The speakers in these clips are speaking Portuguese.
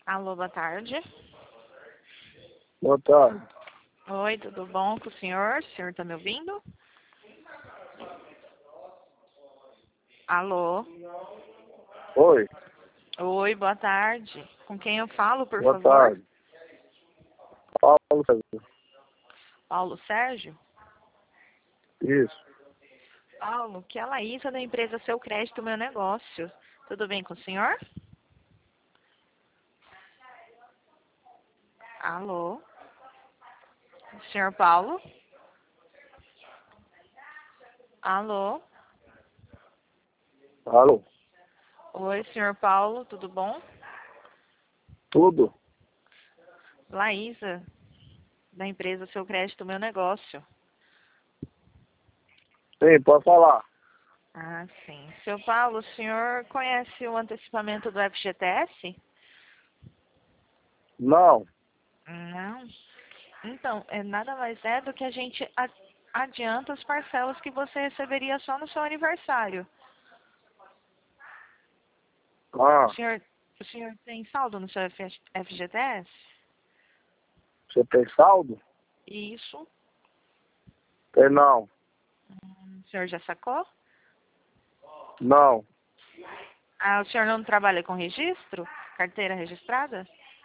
Alô, boa tarde. Boa tarde. Oi, tudo bom com o senhor? O senhor tá me ouvindo? Alô? Oi, Oi, boa tarde. Com quem eu falo, por boa favor? tarde. Paulo César. Paulo Sérgio? Isso. Paulo, que é a Laísa da empresa Seu Crédito Meu Negócio. Tudo bem com o senhor? Alô? Senhor Paulo? Alô? Alô? Oi, senhor Paulo, tudo bom? Tudo? Laísa, da empresa Seu Crédito Meu Negócio. Sim, pode falar. Ah, sim. Seu Paulo, o senhor conhece o antecipamento do FGTS? Não. Não. Então, nada mais é do que a gente adianta as parcelas que você receberia só no seu aniversário. Ah, O senhor tem saldo no seu FGTS? você tem saldo? Isso. Tem não. O senhor já sacou? Não. Ah, o senhor não trabalha com registro? Carteira registrada?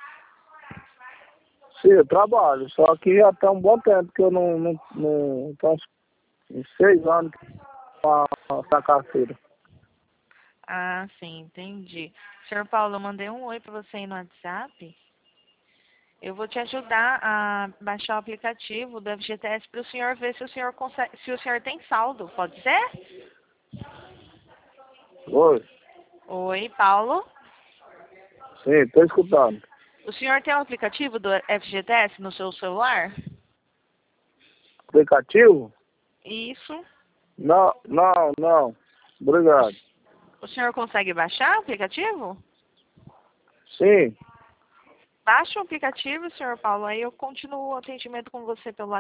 Sim, eu trabalho, só que já tem um bom tempo que eu não tem uns 6 anos com essa carteira. Ah, sim, entendi. Senhor Paulo, eu mandei um oi para você aí no WhatsApp. Eu vou te ajudar a baixar o aplicativo do FGTS para o senhor ver se o senhor consegue, se o senhor tem saldo, pode ser? Oi? Oi, Paulo. Sim, tô escutando. O senhor tem o aplicativo do FGTS no seu celular? Aplicativo? Isso. Não. Obrigado. O senhor consegue baixar o aplicativo? Sim. Baixa o aplicativo, senhor Paulo, aí eu continuo o atendimento com você pelo